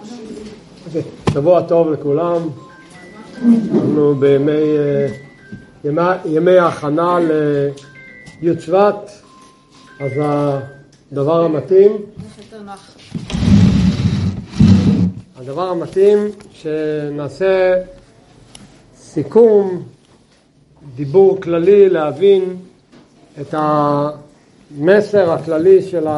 שבוע טוב לכולם. אנחנו בימי ההכנה לי' שבט, אז הדבר המתאים שנעשה סיכום, דיבור כללי, להבין את המסר הכללי של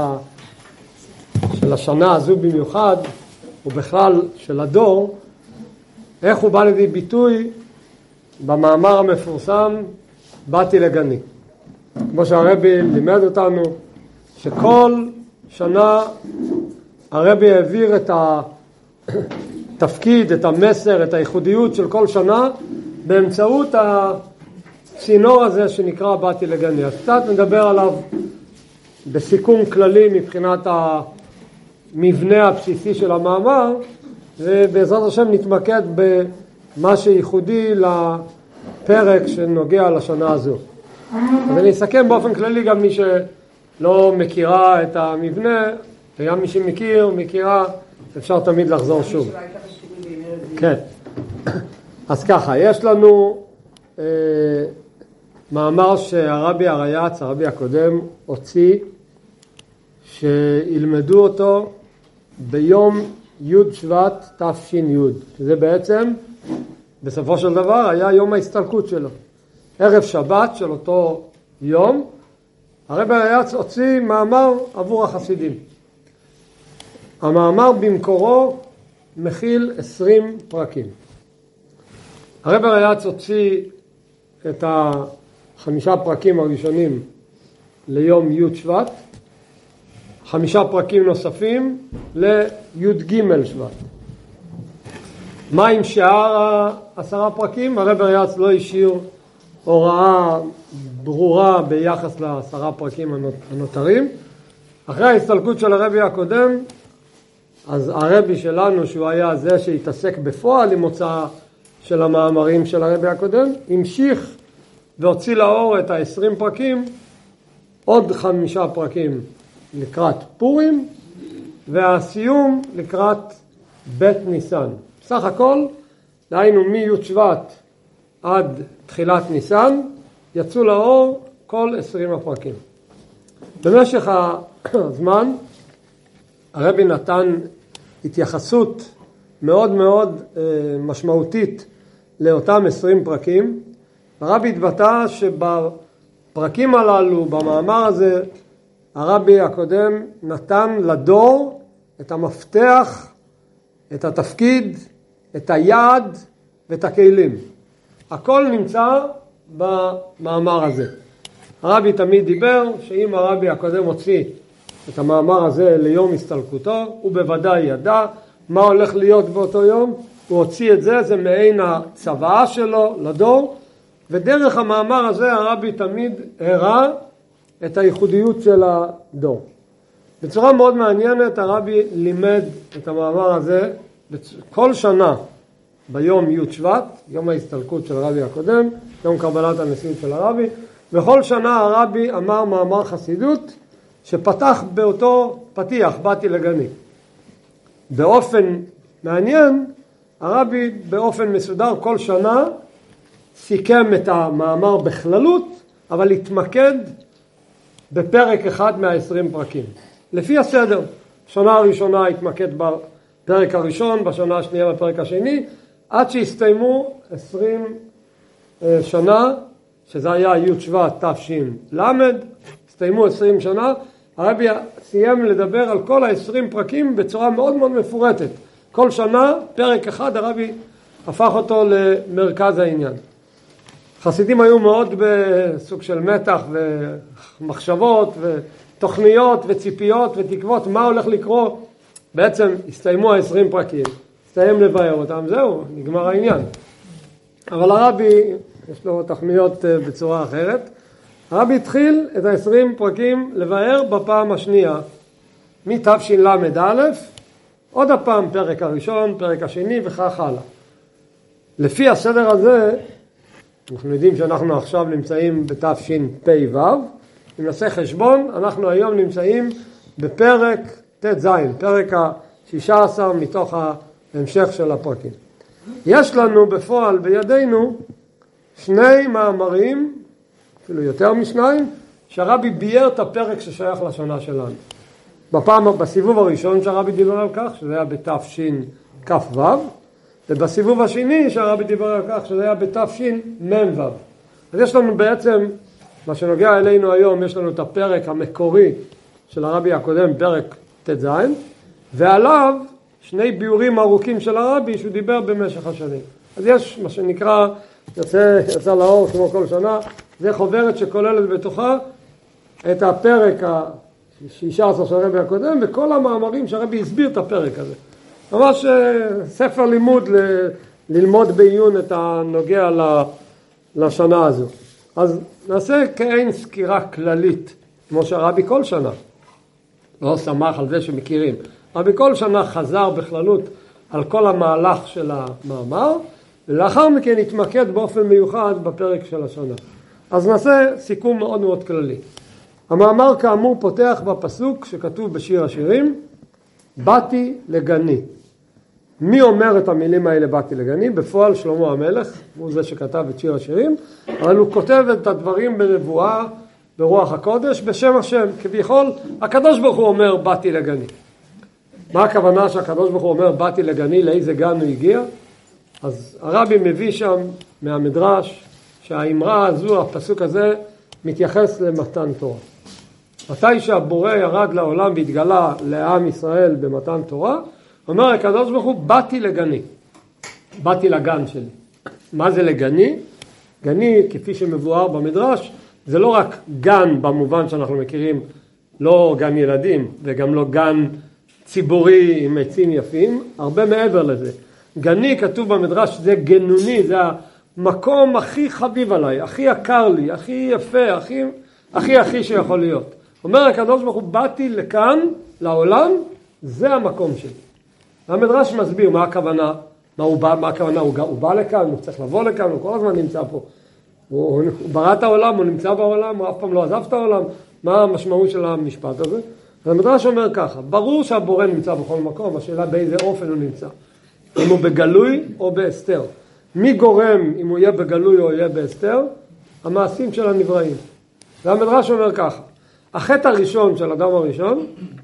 השנה הזו במיוחד, ובכלל של הדור, איך הוא בא לידי ביטוי במאמר המפורסם באתי לגני. כמו שהרבי לימד אותנו, שכל שנה הרבי העביר את התפקיד, את המסר, את הייחודיות של כל שנה באמצעות הצינור הזה שנקרא באתי לגני. אז קצת נדבר עליו בסיכום כללי מבחינת המבנה הבסיסי של המאמר, ובעזרת השם נתמקד במה שייחודי לפרק שנוגע לשנה הזו. אז אני אסכם באופן כללי, גם מי שלא מכירה את המבנה, וגם מי מכירה, אפשר תמיד לחזור שוב. כן. אז ככה, יש לנו מאמר שהרבי הרייץ, הרבי הקודם, הוציא, שילמדו אותו ביום י' שבט תש"י, שזה בעצם בסופו של דבר היה יום ההסתלקות שלו. ערב שבת של אותו יום, הרבי הרייץ הוציא מאמר עבור החסידים. המאמר במקורו מכיל 20 פרקים. הרבי הרייץ הוציא את 5 פרקים הראשונים ליום י' שבט, 5 פרקים נוספים לי"ג שבט. מה עם שאר 10 פרקים? הרבי הרייץ לא השאיר הוראה ברורה ביחס ל10 פרקים הנותרים. אחרי ההסתלקות של הרבי הקודם, אז הרבי שלנו, שהוא היה זה שהתעסק בפועל עם הוצאה של המאמרים של הרבי הקודם, המשיך והוציא לאור את 20 פרקים, עוד 5 פרקים לקראת פורים, והסיום לקראת בית ניסן. סך הכל, דהיינו מי' שבט עד תחילת ניסן, יצאו לאור כל 20 הפרקים. במשך הזמן, הרבי נתן התייחסות מאוד מאוד משמעותית לאותם 20 פרקים. הרבי התבטא שבפרקים הללו, במאמר הזה, הרבי הקודם נתן לדור את המפתח, את התפקיד, את היעד ואת הכלים. הכל נמצא במאמר הזה. הרבי תמיד דיבר שאם הרבי הקודם הוציא את המאמר הזה ליום הסתלקותו, הוא בוודאי ידע מה הולך להיות באותו יום. הוא הוציא את זה, זה מעין הצוואה שלו לדור, ודרך המאמר הזה הרבי תמיד הראה את הייחודיות של הדור. בצורה מאוד מעניינת הרבי לימד את המאמר הזה כל שנה ביום י' שבט, יום ההסתלקות של הרבי הקודם, יום קבלת הנשיאות של הרבי. בכל שנה הרבי אמר מאמר חסידות שפתח באותו פתיח, באתי לגני. באופן מעניין, הרבי באופן מסודר כל שנה סיכם את המאמר בכללות, אבל התמקד בפרק אחד מה-20 פרקים. לפי הסדר, בשנה הראשונה התמקד בפרק הראשון, בשנה השנייה בפרק השני, עד שהסתיימו 20 שנה, שזה היה י' שבט תש"ל, הסתיימו 20 שנה, הרבי סיים לדבר על כל 20 פרקים בצורה מאוד מאוד מפורטת. כל שנה, פרק אחד, הרבי הפך אותו למרכז העניין. חסידים היו מאוד בסוג של מתח ומחשבות ותוכניות וציפיות ותקוות מה הולך לקרוא. בעצם הסתיימו 20 פרקים, הסתיים לבאר אותם, זהו, נגמר העניין. אבל הרבי, יש לו תוכניות בצורה אחרת. הרבי התחיל את 20 פרקים לבאר בפעם השנייה, מתשל"א, עוד הפעם פרק הראשון, פרק השני וכך הלאה. לפי הסדר הזה, אנחנו יודעים שאנחנו עכשיו נמצאים בתשפ"ו, אם נעשה חשבון, אנחנו היום נמצאים בפרק ט"ז, פרק 16 מתוך ההמשך של הפרקים. יש לנו בפועל בידינו שני מאמרים, אפילו יותר משניים, שהרבי ביאר את הפרק ששייך לשנה שלנו. בסיבוב הראשון שהרבי דיבר על כך, שזה היה בתשכ"ו, ובסיבוב השני שהרבי דיבר על כך, שזה היה בתשמ"ו. אז יש לנו בעצם, מה שנוגע אלינו היום, יש לנו את הפרק המקורי של הרבי הקודם, פרק ט"ז, ועליו שני ביורים ארוכים של הרבי שהוא דיבר במשך השנים. אז יש מה שנקרא, יצא לאור כמו כל שנה, זה חוברת שכוללת בתוכה את הפרק ה-16 של הרבי הקודם, וכל המאמרים שהרבי הסביר את הפרק הזה. ממש ספר לימוד ללמוד בעיון את הנוגע לשנה הזו. אז נעשה כאין סקירה כללית, כמו שהרבי כל שנה, לא שמח על זה שמכירים, רבי כל שנה חזר בכללות על כל המהלך של המאמר, ולאחר מכן התמקד באופן מיוחד בפרק של השנה. אז נעשה סיכום מאוד מאוד כללי. המאמר כאמור פותח בפסוק שכתוב בשיר השירים, באתי לגני. מי אומר את המילים האלה באתי לגני? בפועל שלמה המלך, הוא זה שכתב את שיר השירים, אבל הוא כותב את הדברים בנבואה, ברוח הקודש, בשם השם. כביכול, הקדוש ברוך הוא אומר באתי לגני. מה הכוונה שהקדוש ברוך הוא אומר באתי לגני, לאיזה גן הוא הגיע? אז הרבי מביא שם מהמדרש שהאמרה הזו, הפסוק הזה, מתייחס למתן תורה. מתי שהבורא ירד לעולם והתגלה לעם ישראל במתן תורה, אומר הקדוש ברוך הוא באתי לגני, באתי לגן שלי. מה זה לגני? גני, כפי שמבואר במדרש, זה לא רק גן במובן שאנחנו מכירים, לא גן ילדים וגם לא גן ציבורי עם עצים יפים, הרבה מעבר לזה. גני כתוב במדרש זה גנוני, זה המקום הכי חביב עליי, הכי יקר לי, הכי יפה, הכי שיכול להיות. אומר הקדוש ברוך הוא באתי לכאן, לעולם, זה המקום שלי. המדרש מסביר מה הכוונה, מה הכוונה, הוא בא לכאן, הוא צריך לבוא לכאן, הוא כל הזמן נמצא פה. הוא ברא את העולם, הוא נמצא בעולם, הוא אף פעם לא עזב את העולם. מה המשמעות של המשפט הזה? המדרש אומר ככה, ברור שהבורא נמצא בכל מקום, השאלה באיזה אופן הוא נמצא. אם הוא בגלוי או בהסתר. מי גורם אם הוא יהיה בגלוי או יהיה בהסתר? המעשים של הנבראים. והמדרש אומר ככה, החטא הראשון של אדם הראשון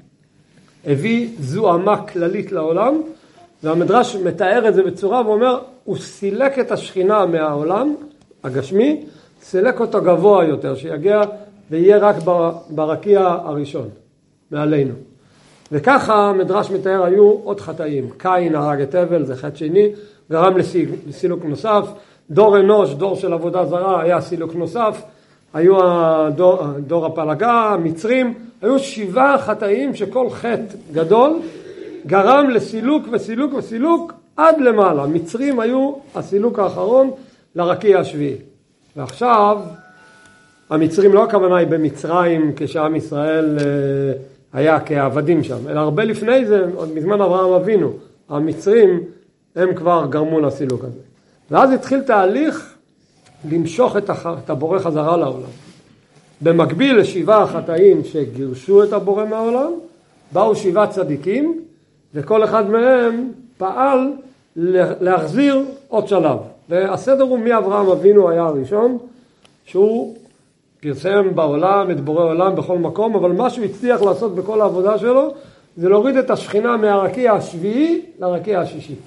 הביא זוהמה כללית לעולם, והמדרש מתאר את זה בצורה ואומר, הוא סילק את השכינה מהעולם הגשמי, סילק אותו גבוה יותר, שיגיע ויהיה רק ברקיע הראשון, מעלינו. וככה המדרש מתאר היו עוד חטאים. קין הרג את הבל, זה חטא שני, גרם לסילוק נוסף. דור אנוש, דור של עבודה זרה, היה סילוק נוסף. היו דור הפלגה, המצרים, היו 7 חטאים שכל חטא גדול גרם לסילוק וסילוק וסילוק עד למעלה. מצרים היו הסילוק האחרון לרקיע השביעי. ועכשיו, המצרים לא הכוונה היא במצרים כשעם ישראל היה כעבדים שם, אלא הרבה לפני זה, עוד מזמן אברהם אבינו, המצרים הם כבר גרמו לסילוק הזה. ואז התחיל תהליך למשוך את הבורא חזרה לעולם. במקביל ל7 החטאים שגירשו את הבורא מהעולם, באו 7 צדיקים, וכל אחד מהם פעל להחזיר עוד שלב. והסדר הוא מאברהם אבינו היה הראשון, שהוא פרסם בעולם את בורא עולם בכל מקום, אבל מה שהוא הצליח לעשות בכל העבודה שלו, זה להוריד את השכינה מהרקיע השביעי לרקיע השישי.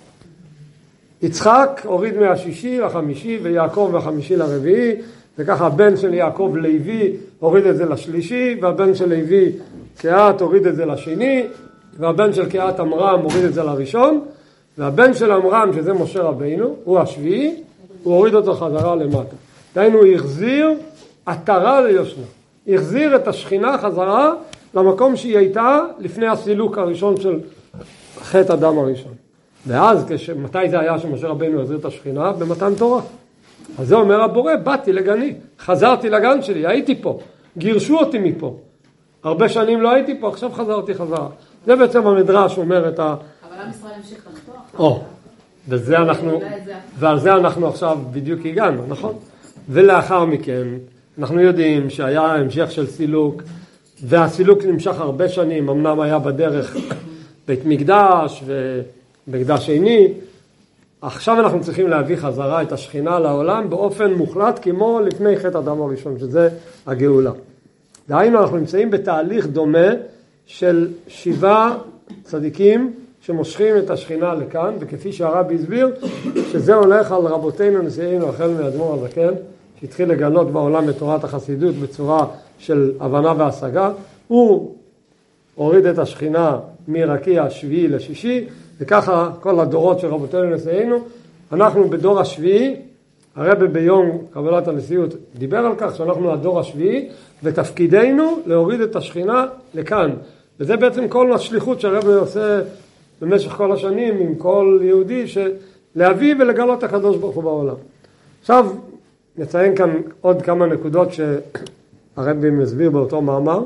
יצחק הוריד מהשישי לחמישי, ויעקב מהחמישי לרביעי, וככה הבן של יעקב לוי הוריד את זה לשלישי, והבן של לוי קהת הוריד את זה לשני, והבן של קהת עמרם הוריד את זה לראשון, והבן של עמרם, שזה משה רבינו, הוא השביעי, הוא הוריד אותו חזרה למטה. דהיינו, הוא החזיר עטרה ליושנה. החזיר את השכינה חזרה למקום שהיא הייתה לפני הסילוק הראשון של חטא אדם הראשון. ואז, מתי זה היה שמשה רבינו החזיר את השכינה? במתן תורה. אז זה אומר הבורא, באתי לגני, חזרתי לגן שלי, הייתי פה, גירשו אותי מפה. הרבה שנים לא הייתי פה, עכשיו חזרתי חזרה. זה בעצם המדרש אומר את ה... אבל עם ישראל המשיך לחתוך. ועל זה אנחנו עכשיו בדיוק הגענו, נכון? ולאחר מכן, אנחנו יודעים שהיה המשך של סילוק, והסילוק נמשך הרבה שנים, אמנם היה בדרך בית מקדש ומקדש שני. עכשיו אנחנו צריכים להביא חזרה את השכינה לעולם באופן מוחלט כמו לפני חטא אדם הראשון, שזה הגאולה. דהיינו אנחנו נמצאים בתהליך דומה של 7 צדיקים שמושכים את השכינה לכאן, וכפי שהרבי הסביר, שזה הולך על רבותינו נשיאינו החל מאדמו"ר הזקן, שהתחיל לגלות בעולם את תורת החסידות בצורה של הבנה והשגה. הוא הוריד את השכינה מרקיע השביעי לשישי, וככה כל הדורות של רבותינו נשיאינו. אנחנו בדור השביעי, הרבי ביום קבלת הנשיאות דיבר על כך שאנחנו הדור השביעי, ותפקידנו להוריד את השכינה לכאן. וזה בעצם כל השליחות שהרבי עושה במשך כל השנים עם כל יהודי, להביא ולגלות הקדוש ברוך הוא בעולם. עכשיו נציין כאן עוד כמה נקודות שהרבי מסביר באותו מאמר,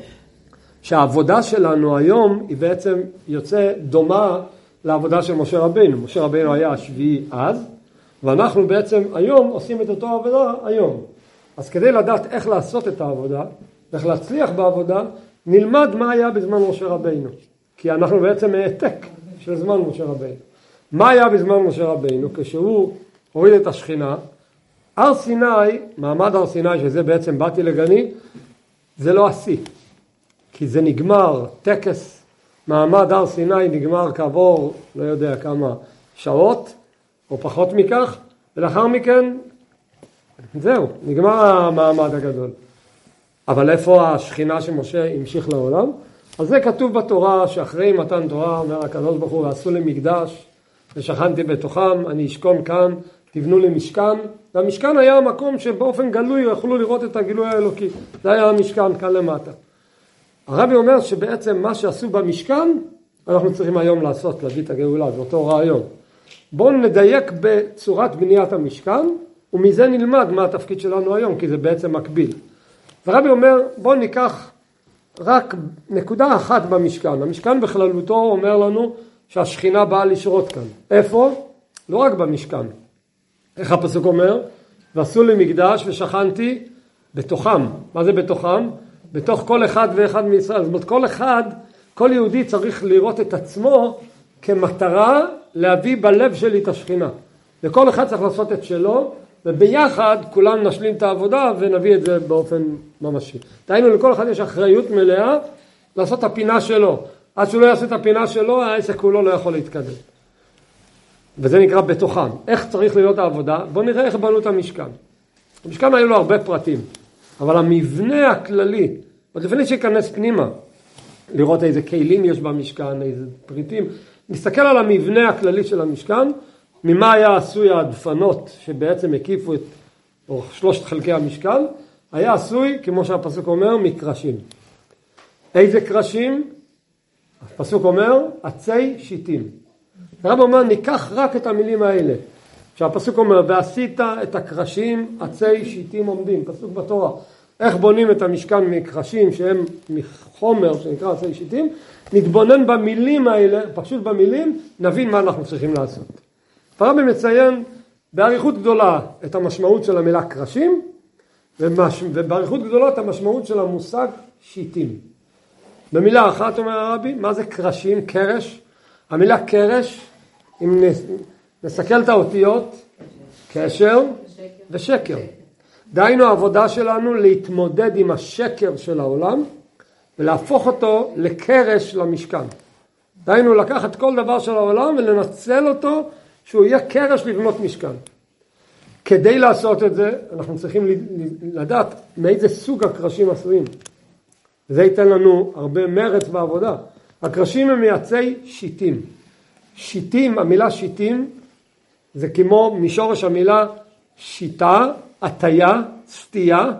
שהעבודה שלנו היום היא בעצם יוצא דומה לעבודה של משה רבינו. משה רבינו היה השביעי אז, ואנחנו בעצם היום עושים את אותו עבודה היום. אז כדי לדעת איך לעשות את העבודה, איך להצליח בעבודה, נלמד מה היה בזמן משה רבינו. כי אנחנו בעצם העתק של זמן משה רבינו. מה היה בזמן משה רבינו? כשהוא הוריד את השכינה, הר סיני, מעמד הר סיני, שזה בעצם באתי לגני, זה לא השיא. כי זה נגמר, טקס מעמד הר סיני נגמר כעבור לא יודע כמה שעות, או פחות מכך, ולאחר מכן, זהו, נגמר המעמד הגדול. אבל איפה השכינה שמשה המשיך לעולם? אז זה כתוב בתורה, שאחרי מתן תורה, אומר הקדוש ברוך הוא, ועשו לי מקדש, ושכנתי בתוכם, אני אשכון כאן, תבנו לי משכן. והמשכן היה המקום שבאופן גלוי יכולו לראות את הגילוי האלוקי. זה היה המשכן כאן למטה. הרבי אומר שבעצם מה שעשו במשכן, אנחנו צריכים היום לעשות, להביא את הגאולה, זה אותו רעיון. בואו נדייק בצורת בניית המשכן, ומזה נלמד מה התפקיד שלנו היום, כי זה בעצם מקביל. הרבי אומר, בואו ניקח רק נקודה אחת במשכן. המשכן בכללותו אומר לנו שהשכינה באה לשרות כאן. איפה? לא רק במשכן. איך הפסוק אומר? ועשו לי מקדש ושכנתי בתוכם. מה זה בתוכם? בתוך כל אחד ואחד מישראל. זאת אומרת, כל אחד, כל יהודי צריך לראות את עצמו כמטרה להביא בלב שלי את השכינה. וכל אחד צריך לעשות את שלו, וביחד כולם נשלים את העבודה ונביא את זה באופן ממשי. דהיינו, לכל אחד יש אחריות מלאה לעשות את הפינה שלו. עד שהוא לא יעשה את הפינה שלו, העסק כולו לא יכול להתקדם. וזה נקרא בתוכם. איך צריך להיות העבודה? בואו נראה איך בנו את המשכן. המשכן היו לו הרבה פרטים, אבל המבנה הכללי, עוד לפני שיכנס פנימה, לראות איזה כלים יש במשכן, איזה פריטים, נסתכל על המבנה הכללי של המשכן, ממה היה עשוי הדפנות שבעצם הקיפו את 3 חלקי המשכן, היה עשוי, כמו שהפסוק אומר, מקרשים. איזה קרשים? הפסוק אומר, עצי שיטים. הרב אומר, ניקח רק את המילים האלה. שהפסוק אומר, ועשית את הקרשים, עצי שיטים עומדים. פסוק בתורה. איך בונים את המשכן מקרשים שהם מחומר שנקרא עצי שיטים? נתבונן במילים האלה, פשוט במילים, נבין מה אנחנו צריכים לעשות. הרב מציין בעריכות גדולה את המשמעות של המילה קרשים, ובעריכות גדולה את המשמעות של המושג שיטים. במילה אחת אומר הרבי, מה זה קרשים? קרש. המילה קרש, אם נסתכל את האותיות, קשר ושקר. דהיינו העבודה שלנו להתמודד עם השקר של העולם, ולהפוך אותו לקרש למשכן. דהיינו לקחת כל דבר של העולם ולנצל אותו, שהוא יהיה קרש לבנות משכן. כדי לעשות את זה, אנחנו צריכים לדעת מאיזה סוג הקרשים עשויים. זה ייתן לנו הרבה מרץ בעבודה. הקרשים הם מעצי שיטים. שיטים, המילה שיטים, זה כמו משורש המילה שיטה, הטיה, סטייה,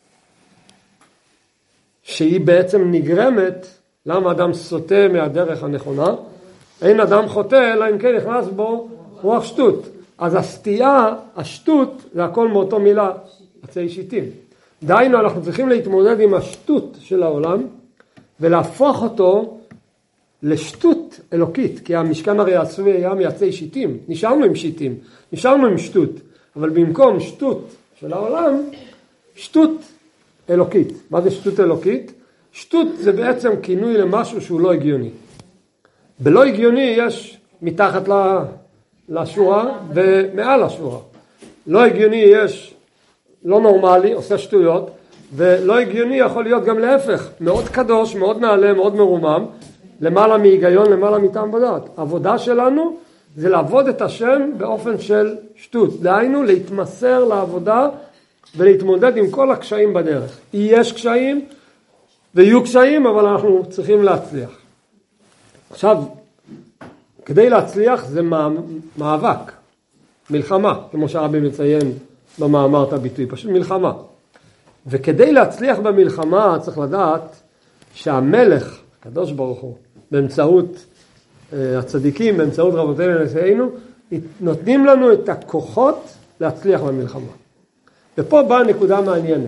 שהיא בעצם נגרמת, למה אדם סוטה מהדרך הנכונה? אין אדם חוטא, אלא אם כן נכנס בו רוח שטות. אז הסטייה, השטות, זה הכל מאותו מילה, עצי שיטים. דהיינו, אנחנו צריכים להתמודד עם השטות של העולם, ולהפוך אותו לשטות אלוקית, כי המשכן הרי עשוי היה מעצי שיטים. נשארנו עם שיטים, נשארנו עם שטות, אבל במקום שטות של העולם, שטות אלוקית. מה זה שטות אלוקית? שטות זה בעצם כינוי למשהו שהוא לא הגיוני. בלא הגיוני יש מתחת לשורה ומעל השורה. לא הגיוני יש לא נורמלי, עושה שטויות, ולא הגיוני יכול להיות גם להפך, מאוד קדוש, מאוד נעלה, מאוד מרומם, למעלה מהיגיון, למעלה מטעם ודעת. העבודה שלנו זה לעבוד את השם באופן של שטות, דהיינו להתמסר לעבודה ולהתמודד עם כל הקשיים בדרך. יש קשיים ויהיו קשיים, אבל אנחנו צריכים להצליח. עכשיו, כדי להצליח זה מאבק, מלחמה, כמו שהרבי מציין במאמר את הביטוי, פשוט מלחמה. וכדי להצליח במלחמה צריך לדעת שהמלך, הקדוש ברוך הוא, באמצעות הצדיקים, באמצעות רבותינו ונשיאינו, נותנים לנו את הכוחות להצליח במלחמה. ופה באה נקודה מעניינת.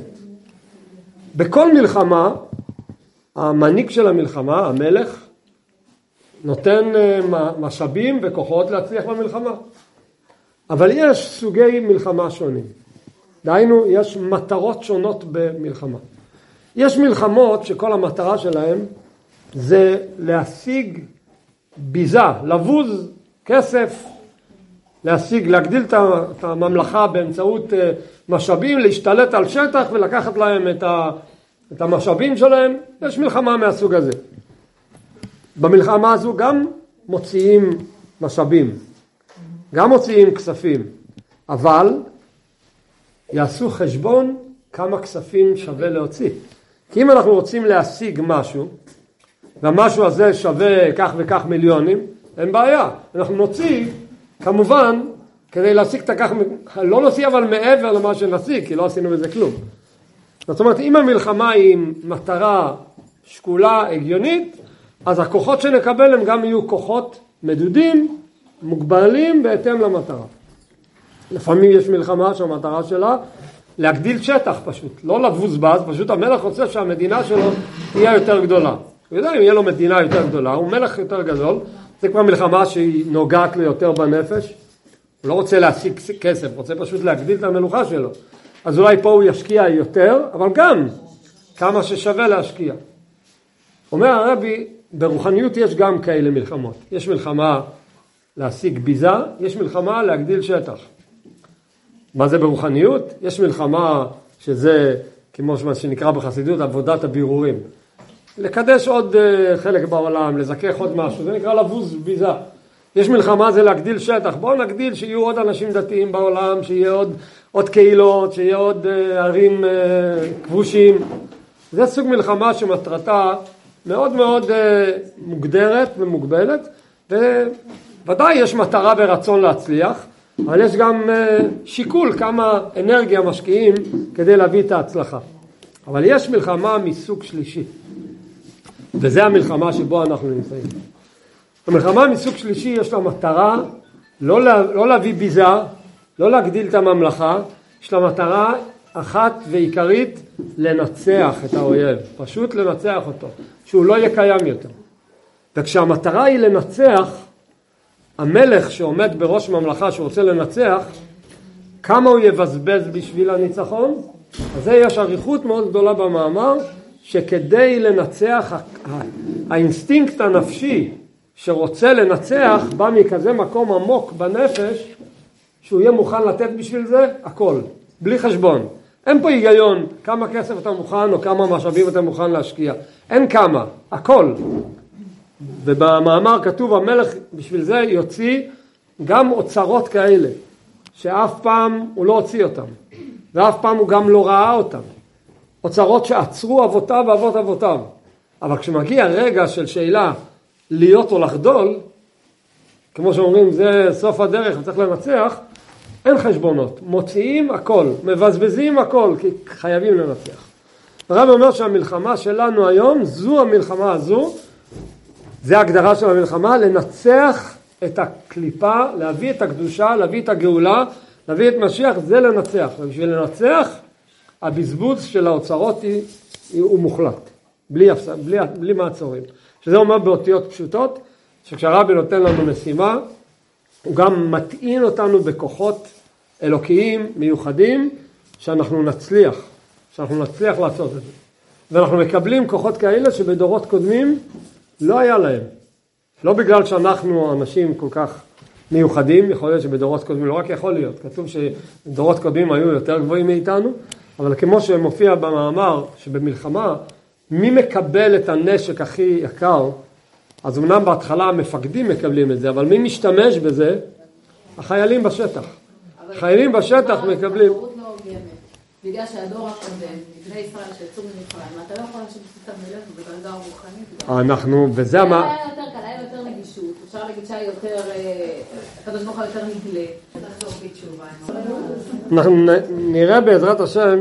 בכל מלחמה, המנהיג של המלחמה, המלך, נותן משאבים וכוחות להצליח במלחמה. אבל יש סוגי מלחמה שונים. דהיינו, יש מטרות שונות במלחמה. יש מלחמות שכל המטרה שלהם זה להשיג ביזה, לבוז כסף, להגדיל את הממלכה באמצעות משאבים, להשתלט על שטח ולקחת להם את המשאבים שלהם. יש מלחמה מהסוג הזה. במלחמה הזו גם מוציאים משאבים, גם מוציאים כספים, אבל יעשו חשבון כמה כספים שווה להוציא. כי אם אנחנו רוצים להשיג משהו, והמשהו הזה שווה כך וכך מיליונים, אין בעיה. אנחנו נוציא, כמובן, כדי להשיג את הכך, לא נוציא אבל מעבר למה שנשיג, כי לא עשינו בזה כלום. זאת אומרת, אם המלחמה היא מטרה שקולה, הגיונית, אז הכוחות שנקבל הם גם יהיו כוחות מדודים, מוגבלים בהתאם למטרה. לפעמים יש מלחמה שהמטרה שלה להגדיל שטח פשוט, לא לבוזבז, פשוט המלך רוצה שהמדינה שלו תהיה יותר גדולה. הוא יודע אם יהיה לו מדינה יותר גדולה, הוא מלך יותר גדול, זה כבר מלחמה שהיא נוגעת לו יותר בנפש, הוא לא רוצה להשיג כסף, הוא רוצה פשוט להגדיל את המלוכה שלו. אז אולי פה הוא ישקיע יותר, אבל גם כמה ששווה להשקיע. אומר הרבי, ברוחניות יש גם כאלה מלחמות. יש מלחמה להשיג ביזה, יש מלחמה להגדיל שטח. מה זה ברוחניות? יש מלחמה שזה, כמו שנקרא בחסידות, עבודת הבירורים. לקדש עוד חלק בעולם, לזכך עוד משהו, זה נקרא לבוז ביזה. יש מלחמה זה להגדיל שטח, בואו נגדיל שיהיו עוד אנשים דתיים בעולם, שיהיה עוד קהילות, שיהיה עוד ערים כבושים. זה סוג מלחמה שמטרתה מאוד מאוד מוגדרת ומוגבלת, וודאי יש מטרה ורצון להצליח, אבל יש גם שיקול כמה אנרגיה משקיעים כדי להביא את ההצלחה. אבל יש מלחמה מסוג שלישי, וזה המלחמה שבו אנחנו נמצאים. המלחמה מסוג שלישי יש לה מטרה לא להביא ביזה, לא להגדיל את הממלכה, יש לה מטרה אחת ועיקרית, לנצח את האויב, פשוט לנצח אותו, שהוא לא יהיה קיים יותר. וכשהמטרה היא לנצח, המלך שעומד בראש ממלכה שרוצה לנצח, כמה הוא יבזבז בשביל הניצחון? אז זה יש עריכות מאוד גדולה במאמר, שכדי לנצח, האינסטינקט הנפשי שרוצה לנצח, בא מכזה מקום עמוק בנפש, שהוא יהיה מוכן לתת בשביל זה הכל, בלי חשבון. אין פה היגיון כמה כסף אתה מוכן או כמה משאבים אתה מוכן להשקיע. אין כמה, הכל. ובמאמר כתוב המלך בשביל זה יוציא גם אוצרות כאלה, שאף פעם הוא לא הוציא אותם, ואף פעם הוא גם לא ראה אותם. אוצרות שעצרו אבותיו ואבות אבותיו. אבל כשמגיע רגע של שאלה להיות או לחדול, כמו שאומרים זה סוף הדרך וצריך לנצח, אין חשבונות, מוציאים הכל, מבזבזים הכל, כי חייבים לנצח. הרב אומר שהמלחמה שלנו היום, זו המלחמה הזו, זה ההגדרה של המלחמה, לנצח את הקליפה, להביא את הקדושה, להביא את הגאולה, להביא את משיח, זה לנצח. ובשביל לנצח, הבזבוז של האוצרות הוא מוחלט, בלי מעצורים. שזה אומר באותיות פשוטות, שכשהרבי נותן לנו משימה, הוא גם מטעין אותנו בכוחות אלוקיים מיוחדים, שאנחנו נצליח לעשות את זה. ואנחנו מקבלים כוחות כאלה שבדורות קודמים לא היה להם. לא בגלל שאנחנו אנשים כל כך מיוחדים, יכול להיות שבדורות קודמים, לא רק יכול להיות, כתוב שדורות קודמים היו יותר גבוהים מאיתנו, אבל כמו שמופיע במאמר שבמלחמה, מי מקבל את הנשק הכי יקר, אז אמנם בהתחלה המפקדים מקבלים את זה, אבל מי משתמש בזה? החיילים בשטח. חיילים בשטח מקבלים. בגלל שהדור הקודם, בני ישראל שיצאו ממצרים, אתה לא יכול להשאיר בסתיו מלך בדרגה רוחנית. אנחנו, וזה היה יותר קל, היה יותר נגישות, אפשר להגיד שהיה יותר, הקדוש ברוך הוא יותר נגלה. אנחנו נראה בעזרת השם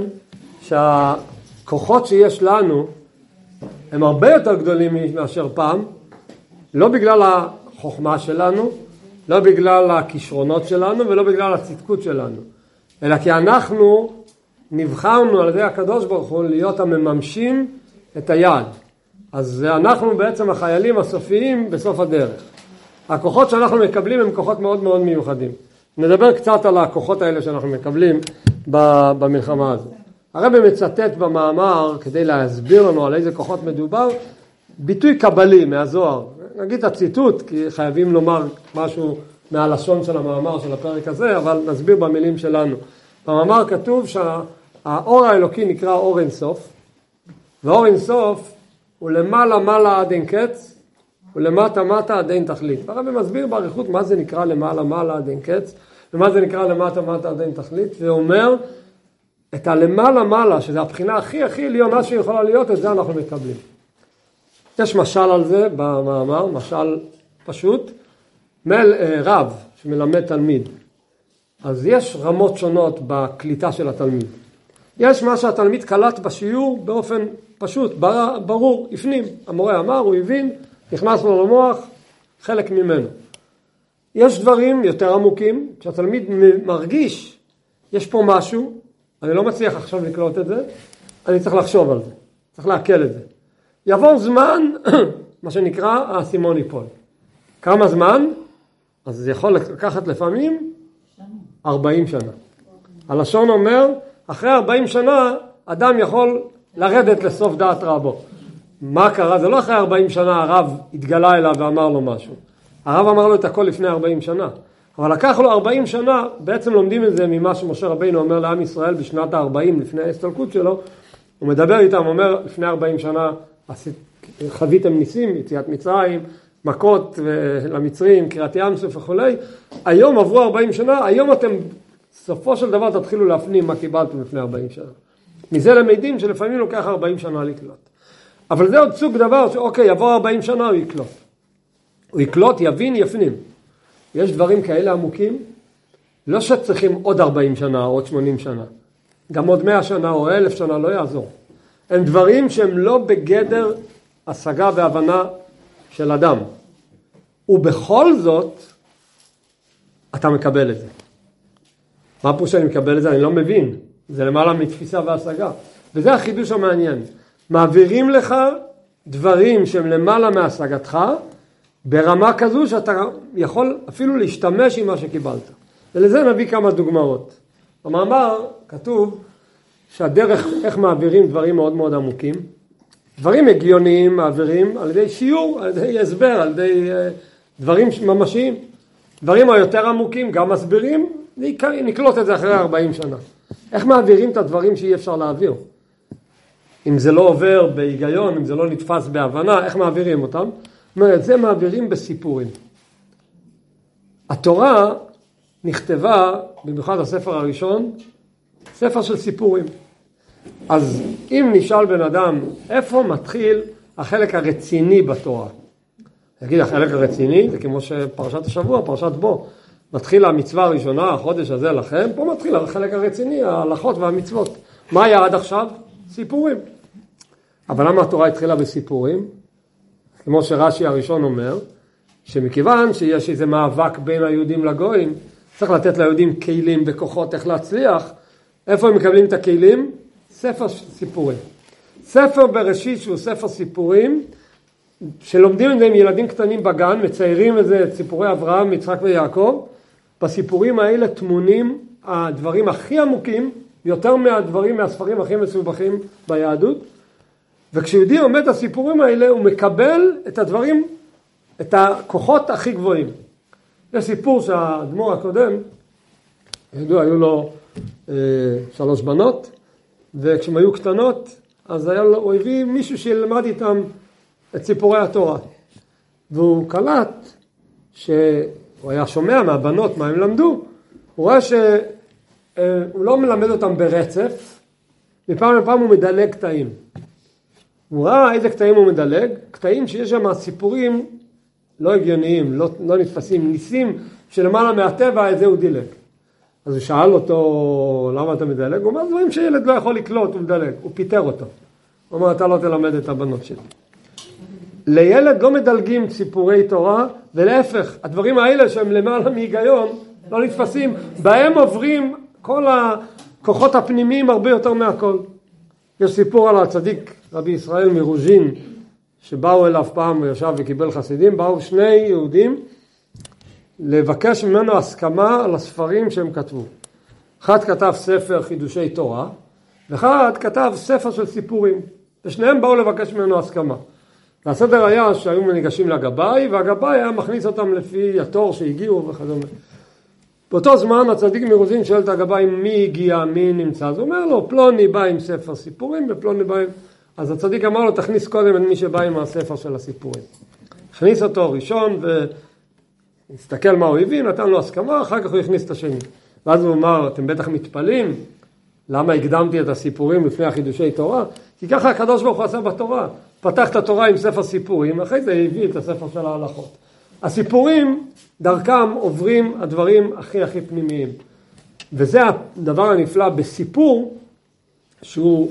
שהכוחות שיש לנו הם הרבה יותר גדולים מאשר פעם, לא בגלל החוכמה שלנו, לא בגלל הכישרונות שלנו ולא בגלל הצדקות שלנו, אלא כי אנחנו נבחרנו על ידי הקדוש ברוך הוא להיות המממשים את היעד. אז אנחנו בעצם החיילים הסופיים בסוף הדרך. הכוחות שאנחנו מקבלים הם כוחות מאוד מאוד מיוחדים. נדבר קצת על הכוחות האלה שאנחנו מקבלים במלחמה הזו. הרב מצטט במאמר כדי להסביר לנו על איזה כוחות מדובר, ביטוי קבלי מהזוהר. נגיד את הציטוט, כי חייבים לומר משהו מהלשון של המאמר של הפרק הזה, אבל נסביר במילים שלנו. במאמר כתוב שהאור האלוקי נקרא אור אין סוף, ואור אין סוף הוא למעלה מעלה עד אין קץ, ולמטה מטה עד אין תכלית. הרב מסביר בעריכות מה זה נקרא למעלה מעלה עד אין קץ, ומה זה נקרא למטה מטה עד אין תכלית, ואומר את הלמעלה מעלה, שזה הבחינה הכי עליונה שיכולה להיות, את זה אנחנו מקבלים. יש משל על זה במאמר, משל פשוט, רב שמלמד תלמיד. אז יש רמות שונות בקליטה של התלמיד. יש מה שהתלמיד קלט בשיעור באופן פשוט, ברור, הפנים. המורה אמר, הוא הבין, נכנס לו למוח, חלק ממנו. יש דברים יותר עמוקים, כשהתלמיד מרגיש, יש פה משהו, אני לא מצליח עכשיו לקלוט את זה, אני צריך לחשוב על זה, צריך להקל את זה. יעבור זמן, מה שנקרא, האסימון ייפול. כמה זמן? אז זה יכול לקחת לפעמים 40 שנה. הלשון אומר, אחרי 40 שנה, אדם יכול לרדת לסוף דעת רבו. מה קרה? זה לא אחרי 40 שנה הרב התגלה אליו ואמר לו משהו. הרב אמר לו את הכל לפני 40 שנה. אבל לקח לו 40 שנה, בעצם לומדים את זה ממה שמשה רבינו אומר לעם ישראל בשנת ה-40 לפני ההסתלקות שלו. הוא מדבר איתם, אומר לפני 40 שנה, חוויתם ניסים, יציאת מצרים, מכות למצרים, קריעת ים סוף וכו'. היום עברו 40 שנה, היום אתם סופו של דבר תתחילו להפנים מה קיבלתם לפני 40 שנה. מזה למדים שלפעמים לוקח 40 שנה לקלוט. אבל זה עוד סוג דבר שאוקיי, יבוא 40 שנה הוא יקלוט. הוא יקלוט, יבין, יפנים. יש דברים כאלה עמוקים, לא שצריכים עוד 40 שנה, עוד 80 שנה. גם עוד 100 שנה או 1000 שנה לא יעזור. הם דברים שהם לא בגדר השגה והבנה של אדם. ובכל זאת, אתה מקבל את זה. מה פה שאני מקבל את זה? אני לא מבין. זה למעלה מתפיסה והשגה. וזה החידוש המעניין. מעבירים לך דברים שהם למעלה מהשגתך, ברמה כזו שאתה יכול אפילו להשתמש עם מה שקיבלת. ולזה נביא כמה דוגמאות. במאמר כתוב שהדרך איך מעבירים דברים מאוד מאוד עמוקים. דברים הגיוניים מעבירים על ידי שיעור, על ידי הסבר, על ידי דברים ממשיים. דברים היותר עמוקים גם מסבירים, נקלוט את זה אחרי 40 שנה. איך מעבירים את הדברים שאי אפשר להעביר? אם זה לא עובר בהיגיון, אם זה לא נתפס בהבנה, איך מעבירים אותם? זאת אומרת, זה מעבירים בסיפורים. התורה נכתבה, במיוחד הספר הראשון, ספר של סיפורים. אז אם נשאל בן אדם, איפה מתחיל החלק הרציני בתורה? נגיד, החלק הרציני, זה כמו שפרשת השבוע, פרשת בו. מתחיל המצווה הראשונה, החודש הזה לכם, פה מתחיל החלק הרציני, ההלכות והמצוות. מה היה עד עכשיו? סיפורים. אבל למה התורה התחילה בסיפורים? כמו שרש"י הראשון אומר, שמכיוון שיש איזה מאבק בין היהודים לגויים, צריך לתת ליהודים כלים וכוחות איך להצליח. איפה הם מקבלים את הכלים? ספר סיפורים. ספר בראשית שהוא ספר סיפורים, שלומדים את זה עם ילדים קטנים בגן, מציירים את זה, את סיפורי אברהם, יצחק ויעקב. בסיפורים האלה תמונים הדברים הכי עמוקים, יותר מהדברים, מהספרים הכי מסובכים ביהדות. וכשיהודי עומד את הסיפורים האלה, הוא מקבל את הדברים את הכוחות הכי גבוהים. יש סיפור שהאדמו"ר הקודם, ידוע, היו לו 3 בנות, וכשהם היו קטנות, אז הוא הביא מישהו שילמד איתם את סיפורי התורה. והוא קלט שהוא היה שומע מהבנות מה הם למדו, הוא ראה שהוא לא מלמד אותם ברצף, מפעם לפעם הוא מדלג קטעים. הוא ראה איזה קטעים הוא מדלג, קטעים שיש שם סיפורים לא הגיוניים, לא נתפסים, ניסים שלמעלה מהטבע, את זה הוא דילג. אז הוא שאל אותו, למה אתה מדלג? הוא אומר, דברים שילד לא יכול לקלוט, הוא מדלג, הוא פיטר אותו. הוא אומר, אתה לא תלמד את הבנות שלי. לילד לא מדלגים סיפורי תורה, ולהפך, הדברים האלה שהם למעלה מהיגיון, לא נתפסים, בהם עוברים כל הכוחות הפנימיים הרבה יותר מהכל. יש סיפור על הצדיק רבי ישראל מרוז'ין, שבאו אליו פעם, ישב וקיבל חסידים, באו 2 יהודים, לבקש ממנו הסכמה על הספרים שהם כתבו. אחד כתב ספר חידושי תורה, ואחד כתב ספר של סיפורים, ושניהם באו לבקש ממנו הסכמה. והסדר היה שהיו ניגשים לגבאי, והגבאי היה מכניס אותם לפי התור שהגיעו וכדומה. באותו זמן הצדיק מרוז'ין שואל את הגבאי מי הגיע, מי נמצא, אז הוא אומר לו, פלוני בא עם ספר סיפורים, ופלוני בא עם... אז הצדיק אמר לו, תכניס קודם את מי שבא עם הספר של הסיפורים. הכניס אותו ראשון והסתכל מה הוא הביא, נתן לו הסכמה, אחר כך הוא הכניס את השני. ואז הוא אמר, אתם בטח מתפלים, למה הקדמתי את הסיפורים לפני החידושי תורה? כי ככה הקדוש ברוך הוא עשה בתורה. פתח את התורה עם ספר סיפורים, אחרי זה הביא את הספר של ההלכות. הסיפורים, דרכם עוברים הדברים הכי פנימיים. וזה הדבר הנפלא בסיפור, שהוא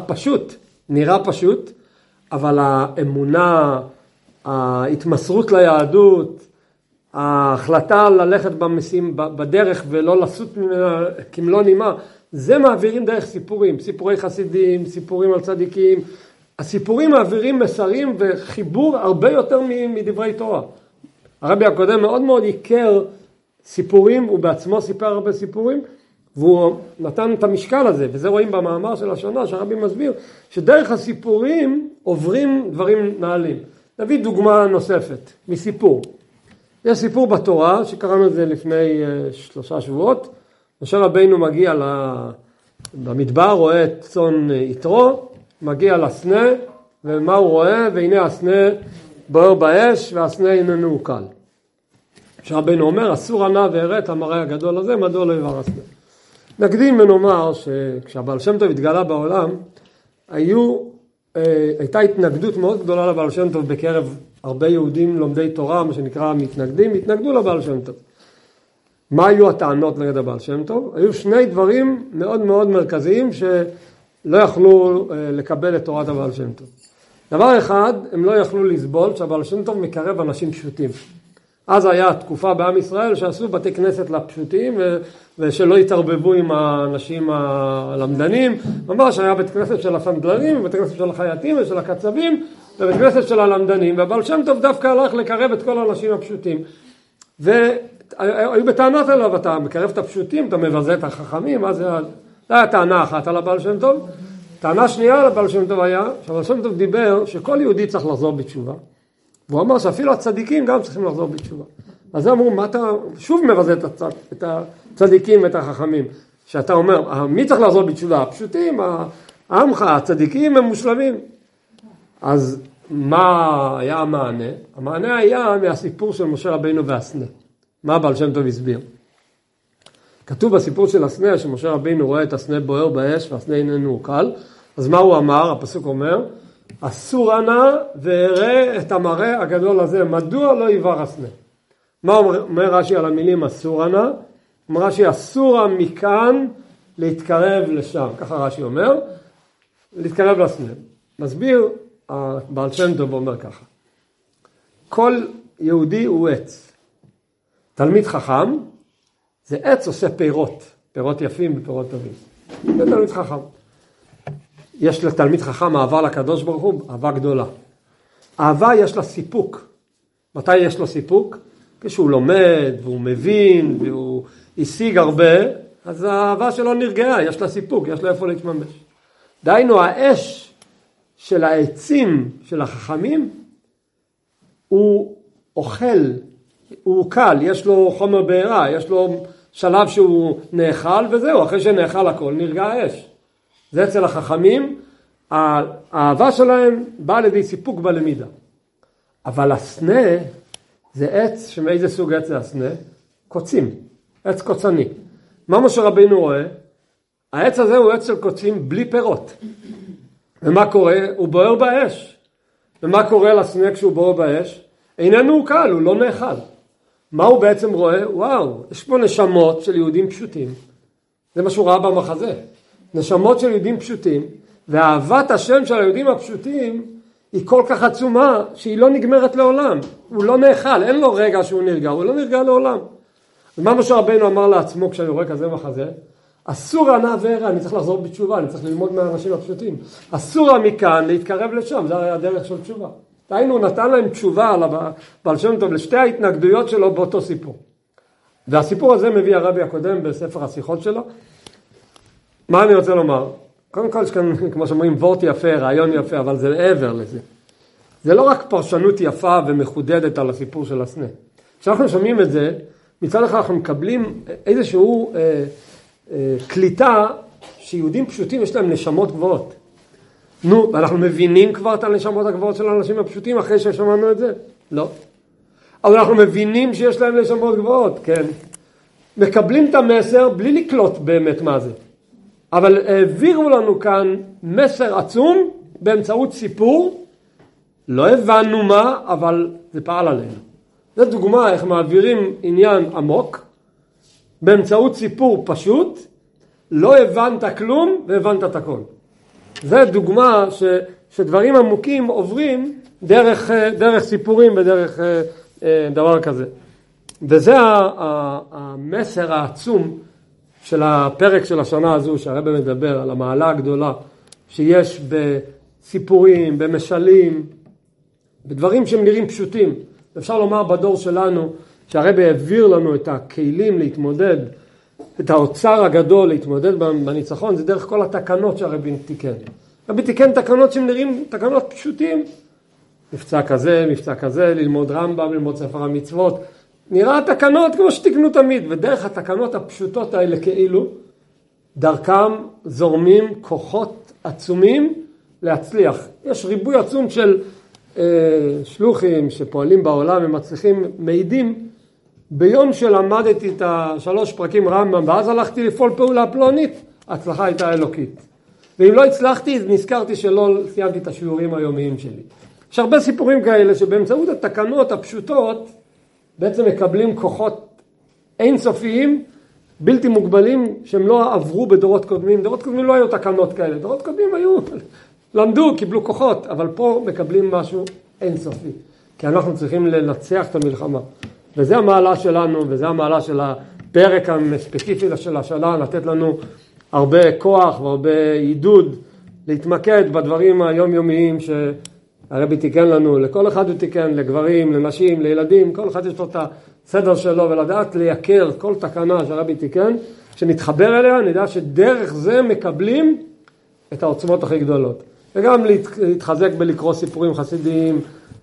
נראה פשוט, אבל האמונה, ההתמסרות ליהדות, ההחלטה ללכת בדרך ולא לסות ממנה כמלוא נימה, זה מעבירים דרך סיפורים, סיפורי חסידים, סיפורים על צדיקים. הסיפורים מעבירים מסרים וחיבור הרבה יותר מדברי תורה. הרבי הקודם מאוד מאוד עיקר סיפורים, הוא בעצמו סיפר הרבה סיפורים, והוא נתן את המשקל הזה, וזה רואים במאמר של השנה, שהרבי מסביר, שדרך הסיפורים עוברים דברים נעלים. נביא דוגמה נוספת, מסיפור. יש סיפור בתורה, שקראנו את זה לפני 3 שבועות, משה רבינו מגיע במדבר, רואה את צאן יתרו, מגיע לסנה, ומה הוא רואה? והנה הסנה בוער באש, והסנה איננו עוקל. משה רבינו אומר, אסור הנע ויראה את המראה הגדול הזה, מדוע לא יבער הסנה? נקדים ונאמר שכשהבעל שם טוב התגלה בעולם, הייתה התנגדות מאוד גדולה לבעל שם טוב בקרב הרבה יהודים לומדי תורה, מה שנקרא מתנגדים, התנגדו לבעל שם טוב. מה היו הטענות נגד הבעל שם טוב? היו 2 דברים מאוד מאוד מרכזיים שלא יכלו לקבל את תורת הבעל שם טוב. דבר אחד, הם לא יכלו לסבול שהבעל שם טוב מקרב אנשים פשוטים. אז היה תקופה בעם ישראל שעשו בתי כנסת לפשוטים ושלא יתערבבו עם האנשים הלמדנים. ממש היה בית כנסת של הסנדלרים, בית כנסת של החייטים ושל הקצבים ובית כנסת של הלמדנים. והבעל שם טוב דווקא הלך לקרב את כל האנשים הפשוטים. והיו בטענות אליו, אתה מקרב את הפשוטים, אתה מבזה את החכמים. אז זה היה טענה אחת על הבעל שם טוב. טענה שנייה על הבעל שם טוב היה, שהבעל שם טוב דיבר שכל יהודי צריך לחזור בתשובה. והוא אמר שאפילו הצדיקים גם צריכים לחזור בתשובה. אז אמרו, מה אתה שוב מבזה את הצדיקים ואת החכמים? שאתה אומר, מי צריך לחזור בתשובה? הפשוטים, העמך, הצדיקים הם מושלמים. אז מה היה המענה? המענה היה מהסיפור של משה רבינו והסנה. מה הבעל שם טוב הסביר? כתוב בסיפור של הסנה, שמשה רבינו רואה את הסנה בוער באש והסנה איננו עוקל. אז מה הוא אמר? הפסוק אומר, אסור הנע ואראה את המראה הגדול הזה, מדוע לא יבער הסנה? מה אומר רש"י על המילים אסור הנע? אומר רש"י, אסור מכאן להתקרב לשם, ככה רש"י אומר, להתקרב לסנה. מסביר הבעל שם טוב אומר ככה, כל יהודי הוא עץ. תלמיד חכם זה עץ עושה פירות יפים ופירות טובים. זה תלמיד חכם. יש לתלמיד חכם אהבה לקדוש ברוך הוא, אהבה גדולה. אהבה יש לה סיפוק. מתי יש לו סיפוק? כשהוא לומד והוא מבין והוא השיג הרבה, אז האהבה שלו נרגעה, יש לה סיפוק, יש לה איפה להתממש. דהיינו, האש של העצים של החכמים, הוא אוכל, הוא קל, יש לו חומר בעירה, יש לו שלב שהוא נאכל וזהו, אחרי שנאכל הכל נרגע האש. זה אצל החכמים, האהבה שלהם באה לידי סיפוק בלמידה. אבל הסנה זה עץ, שמאיזה סוג עץ זה הסנה? קוצים, עץ קוצני. מה משה רבינו רואה? העץ הזה הוא עץ של קוצים בלי פירות. ומה קורה? הוא בוער באש. ומה קורה לסנה כשהוא בוער באש? איננו קל, הוא לא נאכל. מה הוא בעצם רואה? וואו, יש פה נשמות של יהודים פשוטים. זה מה שהוא ראה במחזה. נשמות של יהודים פשוטים, ואהבת השם של היהודים הפשוטים היא כל כך עצומה שהיא לא נגמרת לעולם. הוא לא נאכל, אין לו רגע שהוא נרגע, הוא לא נרגע לעולם. ומה משה רבינו אמר לעצמו כשאני רואה כזה מחזה? אסור הנאה וערה, אני צריך לחזור בתשובה, אני צריך ללמוד מהאנשים הפשוטים. אסור מכאן להתקרב לשם, זה היה הדרך של תשובה. היינו, הוא נתן להם תשובה על בעל שם טוב לשתי ההתנגדויות שלו באותו סיפור. והסיפור הזה מביא הרבי הקודם בספר השיחות שלו. מה אני רוצה לומר? קודם כל, שכאן, כמו שאומרים, וורט יפה, רעיון יפה, אבל זה מעבר לזה. זה לא רק פרשנות יפה ומחודדת על הסיפור של הסנה. כשאנחנו שומעים את זה, מצד אחד אנחנו מקבלים איזשהו קליטה שיהודים פשוטים יש להם נשמות גבוהות. נו, ואנחנו מבינים כבר את הנשמות הגבוהות של האנשים הפשוטים אחרי ששמענו את זה? לא. אבל אנחנו מבינים שיש להם נשמות גבוהות, כן. מקבלים את המסר בלי לקלוט באמת מה זה. אבל העבירו לנו כאן מסר עצום באמצעות סיפור. לא הבנו מה, אבל זה פעל עלינו. זו דוגמה איך מעבירים עניין עמוק באמצעות סיפור פשוט. לא הבנת כלום והבנת את הכל. זה דוגמה שדברים עמוקים עוברים דרך סיפורים ודרך דבר כזה. וזה המסר העצום של הפרק של השנה הזו, שהרבא מדבר על המעלה הגדולה שיש בסיפורים, במשלים, בדברים שהם נראים פשוטים. אפשר לומר בדור שלנו שהרבא העביר לנו את הכלים להתמודד, את האוצר הגדול להתמודד בניצחון, זה דרך כל התקנות שהרבי תיקן. הרבי תיקן תקנות שהם נראים תקנות פשוטים. מבצע כזה, ללמוד רמב"ם, ללמוד ספר המצוות. נראה תקנות כמו שתקנו תמיד, ודרך התקנות הפשוטות האלה כאילו, דרכם זורמים כוחות עצומים להצליח. יש ריבוי עצום של שלוחים שפועלים בעולם ומצליחים מעידים, ביום שלמדתי את 3 פרקים רמב"ם, ואז הלכתי לפעול פעולה פלונית, ההצלחה הייתה אלוקית. ואם לא הצלחתי, נזכרתי שלא סיימתי את השיעורים היומיים שלי. יש הרבה סיפורים כאלה שבאמצעות התקנות הפשוטות, בעצם מקבלים כוחות אינסופיים, בלתי מוגבלים, שהם לא עברו בדורות קודמים. דורות קודמים לא היו תקנות כאלה, דורות קודמים היו, למדו, קיבלו כוחות, אבל פה מקבלים משהו אינסופי. כי אנחנו צריכים לנצח את המלחמה. וזה המעלה שלנו, וזה המעלה של הפרק הספציפי של השנה, לתת לנו הרבה כוח והרבה עידוד להתמקד בדברים היומיומיים שהרבי תיקן לנו. לכל אחד הוא תיקן, לגברים, לנשים, לילדים, כל אחד יש לו את הסדר שלו, ולדעת לייקר כל תקנה שהרבי תיקן, שנתחבר אליה, נדע שדרך זה מקבלים את העוצמות הכי גדולות. וגם להתחזק בלקרוא סיפורים חסידיים,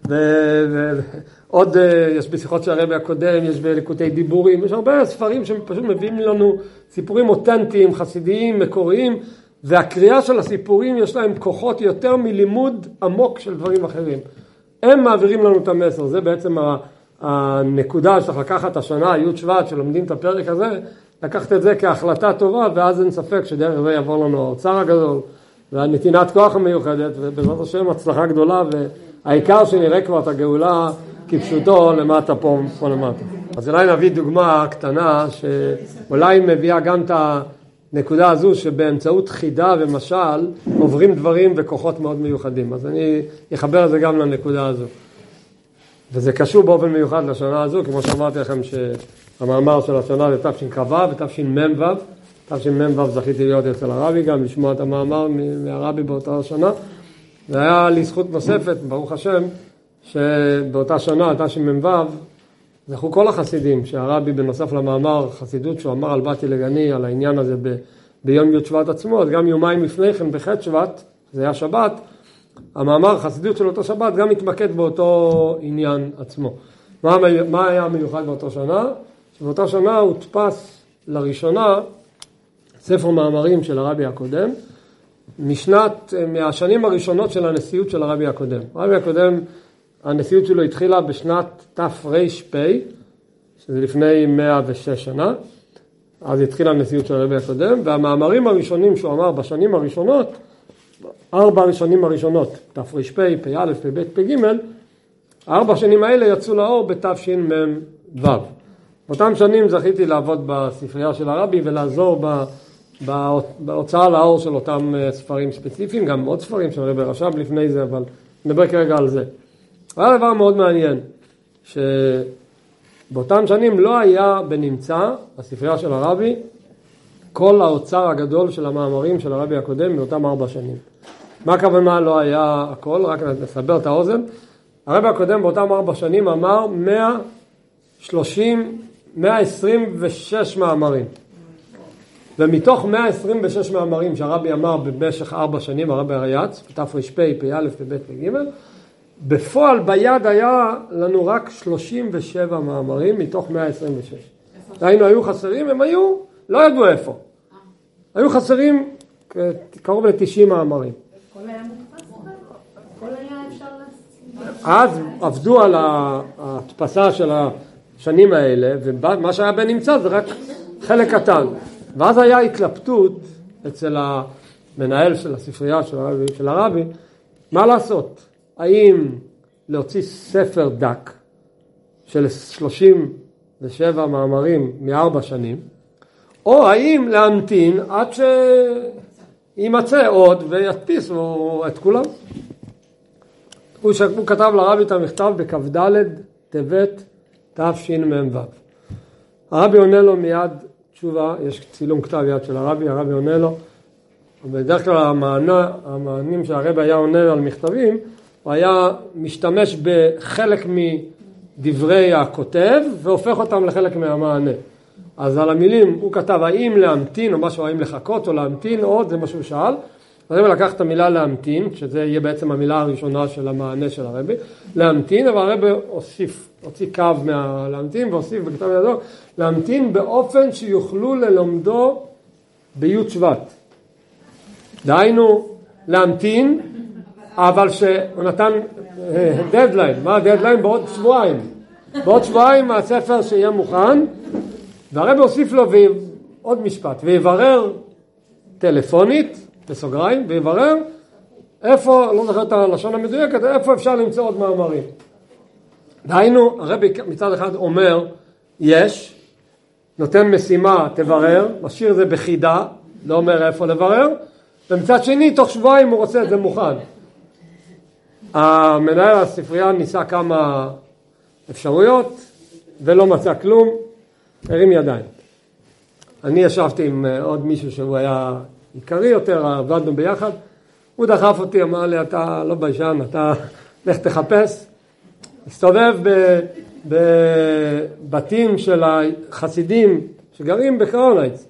ועוד יש בשיחות של הרבי הקודם, יש בליקוטי דיבורים, יש הרבה ספרים שפשוט מביאים לנו סיפורים אותנטיים, חסידיים, מקוריים, והקריאה של הסיפורים יש להם כוחות יותר מלימוד עמוק של דברים אחרים. הם מעבירים לנו את המסר, זה בעצם הנקודה שצריך לקחת השנה, י' שבט, שלומדים את הפרק הזה, לקחת את זה כהחלטה טובה, ואז אין ספק שדרך זה יעבור לנו האוצר הגדול, והנתינת כוח המיוחדת, ובעזרת השם הצלחה גדולה, והעיקר שנראה כבר את הגאולה כפשוטו למטה פה למטה. אז אולי נביא דוגמה קטנה, שאולי מביאה גם את הנקודה הזו, שבאמצעות חידה ומשל, עוברים דברים וכוחות מאוד מיוחדים. אז אני אחבר את זה גם לנקודה הזו. וזה קשור באופן מיוחד לשנה הזו, כמו שאמרתי לכם שהמאמר של השנה זה תשכ"ו ותשמ"ו. תשמ"ו זכיתי להיות אצל הרבי גם, לשמוע את המאמר מהרבי באותה שנה. והיה לי זכות נוספת, ברוך השם, שבאותה שנה, תשמ"ו, זכו כל החסידים, שהרבי בנוסף למאמר חסידות שהוא אמר על באתי לגני, על העניין הזה ביום י' שבט עצמו, אז גם יומיים לפני כן בח' שבט, זה היה שבת, המאמר חסידות של אותו שבת גם מתמקד באותו עניין עצמו. מה היה מיוחד באותה שנה? שבאותה שנה הודפס לראשונה ספר מאמרים של הרבי הקודם, מהשנים הראשונות של הנשיאות של הרבי הקודם. הרבי הקודם, הנשיאות שלו התחילה בשנת תר"פ, שזה לפני 106 שנה, אז התחילה הנשיאות של הרבי הקודם, והמאמרים הראשונים שהוא אמר בשנים הראשונות, 4 השנים הראשונות, תר"פ, פ"א, פ"ב, פ"ג, 4 השנים האלה יצאו לאור בתשמ"ו. באותם שנים זכיתי לעבוד בספרייה של הרבי ולעזור בהוצאה לאור של אותם ספרים ספציפיים, גם עוד ספרים של הרבי רש"ב לפני זה, אבל נדבר כרגע על זה. היה דבר מאוד מעניין, שבאותם שנים לא היה בנמצא, הספרייה של הרבי, כל האוצר הגדול של המאמרים של הרבי הקודם מאותם 4 שנים. מה הכוונה לא היה הכל? רק נסבר את האוזן. הרבי הקודם באותם 4 שנים אמר 126 מאמרים. ומתוך 126 מאמרים שהרבי אמר במשך 4 שנים, הרבי הריי"צ, תר"פ, פ"א, פ"ב, פ"ג, בפועל ביד היה לנו רק 37 מאמרים מתוך 126. היינו, היו חסרים, הם היו, לא ידעו איפה. היו חסרים קרוב ל-90 מאמרים. הכל היה מודפס? הכל היה אפשר אז עבדו על ההדפסה של השנים האלה, ומה שהיה בנמצא זה רק חלק קטן. ואז היה התלבטות אצל המנהל של הספרייה של הרבי, מה לעשות? האם להוציא ספר דק של 37 מאמרים מ4 שנים, או האם להמתין עד שימצא עוד וידפיסו את כולם? הוא כתב לרבי את המכתב בכ"ד טבת תשמ"ו. הרבי עונה לו מיד תשובה, יש צילום כתב יד של הרבי עונה לו, ובדרך כלל המענים שהרבי היה עונה על מכתבים, הוא היה משתמש בחלק מדברי הכותב והופך אותם לחלק מהמענה. אז על המילים הוא כתב האם להמתין או משהו, האם לחכות או להמתין עוד, זה מה שהוא שאל. הרבי לקח את המילה להמתין, שזה יהיה בעצם המילה הראשונה של המענה של הרבי, להמתין, אבל הרבי הוציא קו מהלהמתין והוסיף בכתב ידו, להמתין באופן שיוכלו ללומדו בי' שבט. דהיינו, להמתין, אבל שהוא נתן דדליין. מה הדדליין? בעוד שבועיים. בעוד שבועיים הספר שיהיה מוכן, והרבי הוסיף לו עוד משפט, ויברר טלפונית, בסוגריים, ויברר איפה, לא זוכר את הלשון המדויקת, איפה אפשר למצוא עוד מאמרים. דהיינו, הרבי מצד אחד אומר, יש, נותן משימה, תברר, משאיר את זה בחידה, לא אומר איפה לברר, ומצד שני, תוך שבועיים הוא רוצה את זה מוכן. המנהל הספרייה ניסה כמה אפשרויות, ולא מצא כלום, הרים ידיים. אני ישבתי עם עוד מישהו שהוא היה עיקרי יותר, עבדנו ביחד, הוא דחף אותי, אמר לי, אתה לא ביישן, אתה לך תחפש. הסתובב בבתים של החסידים שגרים בקראונייץ,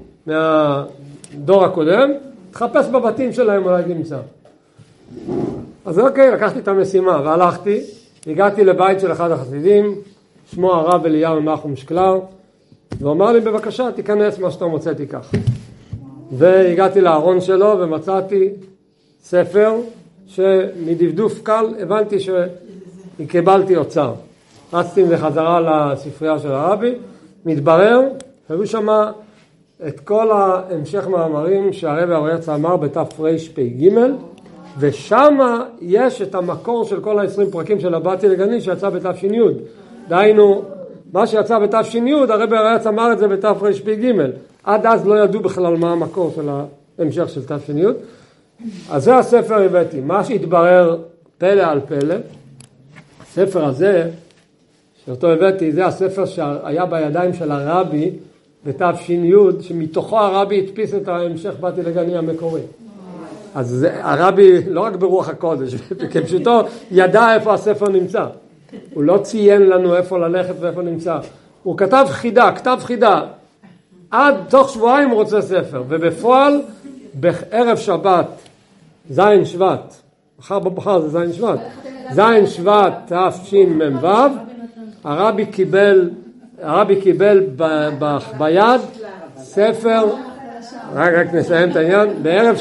מהדור הקודם, תחפש בבתים שלהם אולי נמצא. אז אוקיי, לקחתי את המשימה והלכתי, הגעתי לבית של אחד החסידים, שמו הרב אליהו נחום שקלר, ואומר לי בבקשה תיכנס, מה שאתה מוצא תיקח. והגעתי לארון שלו ומצאתי ספר שמדפדוף קל הבנתי שקיבלתי אוצר. רצתי בחזרה לספרייה של הרבי, מתברר, היו שם את כל ההמשך מאמרים שהרבי הריי"צ אמר בתר"פ, ושם יש את המקור של כל 20 פרקים של הבאתי לגני שיצא בתש"י. דהיינו, מה שיצא בתש"י, הרבי הריי"צ אמר את זה בתר"פ. עד אז לא ידעו בכלל מה המקור של ההמשך של תש"י. אז זה הספר הבאתי. מה שהתברר פלא על פלא, הספר הזה, שאותו הבאתי, זה הספר שהיה בידיים של הרבי בתש"י, שמתוכו הרבי הדפיס את ההמשך באתי לגני המקורי. אז הרבי לא רק ברוח הקודש, כפשוטו ידע איפה הספר נמצא. הוא לא ציין לנו איפה ללכת ואיפה נמצא. הוא כתב חידה, כתב חידה. עד תוך שבועיים הוא רוצה ספר. ובפועל, בערב שבת, זין שבט, מחר זה זין שבט, זין שבט תשמ"ו, הרבי קיבל ביד ספר, רק נסיים את העניין,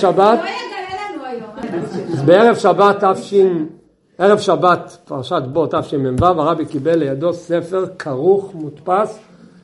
בערב שבת פרשת בו תשמ"ו, הרבי קיבל לידו ספר כרוך מודפס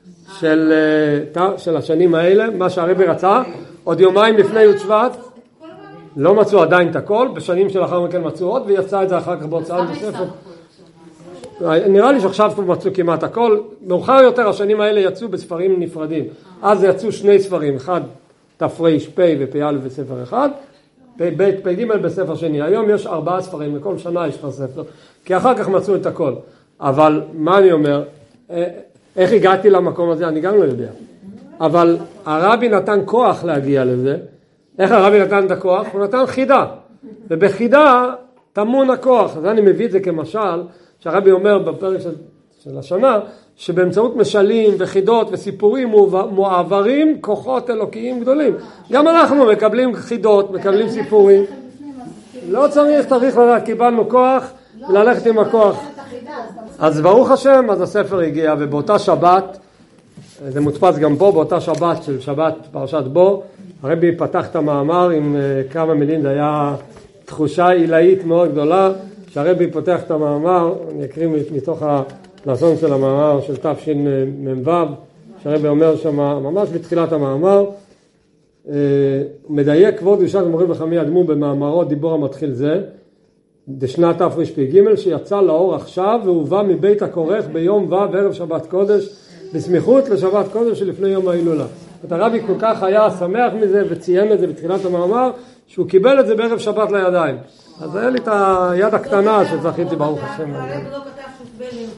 של השנים האלה, מה שהרבי רצה, עוד יומיים לפני י' שבט, לא מצאו עדיין את הכל, בשנים שלאחר מכן מצאו עוד, ויצא את זה אחר כך בהוצאה בספר. נראה לי שעכשיו כבר מצאו כמעט הכל, מאוחר יותר השנים האלה יצאו בספרים נפרדים, אז יצאו שני ספרים, אחד תר"פ ופ"א בספר אחד, פ"ג בספר שני. היום יש 4 ספרים, לכל שנה יש כבר ספר, כי אחר כך מצאו את הכל. אבל מה אני אומר, איך הגעתי למקום הזה, אני גם לא יודע. אבל הרבי נתן כוח להגיע לזה. איך הרבי נתן את הכוח? הוא נתן חידה. ובחידה תמון הכוח. אז אני מביא את זה כמשל, שהרבי אומר בפרק של השנה, שבאמצעות משלים וחידות וסיפורים מועברים כוחות אלוקיים גדולים. גם אנחנו מקבלים חידות, מקבלים סיפורים. לא צריך לדעת, קיבלנו כוח, ללכת עם הכוח. אז ברוך השם, אז הספר הגיע, ובאותה שבת, זה מודפס גם פה, באותה שבת של שבת פרשת בו, הרבי פתח את המאמר עם כמה מילים, זה היה תחושה עילאית מאוד גדולה, שהרבי פותח את המאמר, אני אקריא מתוך הלשון של המאמר של תשמ"ו, שהרבי אומר שם, ממש בתחילת המאמר, מדייק כבוד קדושת מורי וחמי אדמו במאמרו דיבור המתחיל זה, בשנת תרפ"ג, שיצא לאור עכשיו והובא מבית הכורך ביום ו' בערב שבת קודש, בסמיכות לשבת קודש שלפני יום ההילולה. הרבי כל כך היה שמח מזה וציין את זה בתחילת המאמר, שהוא קיבל את זה בערב שבת לידיים. אז היה לי את היד הקטנה שזכיתי ברוך השם.